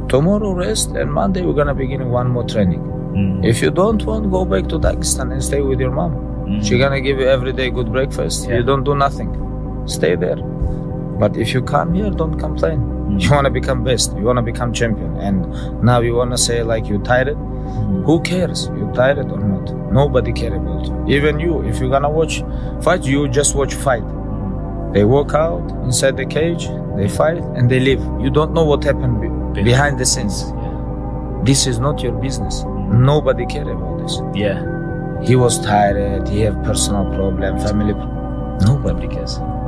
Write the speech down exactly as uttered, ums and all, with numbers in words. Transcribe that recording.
Tomorrow rest, and Monday we're gonna begin one more training. Mm. If you don't want, go back to Dagestan and stay with your mom. Mm. She's gonna give you every day good breakfast. Yeah. You don't do nothing. Stay there. But if you come here, don't complain. Mm. You wanna become best. You wanna become champion. And now you wanna say like you tired. Mm. Who cares? You tired or not? Nobody care about you. Even you, if you're gonna watch fight, you just watch fight. They walk out inside the cage, they fight, and they leave. You don't know what happened be- Behind. behind the scenes. Yeah. This is not your business. Nobody care about this. Yeah. He was tired, he have personal problem, family problem. Nobody Nobody cares.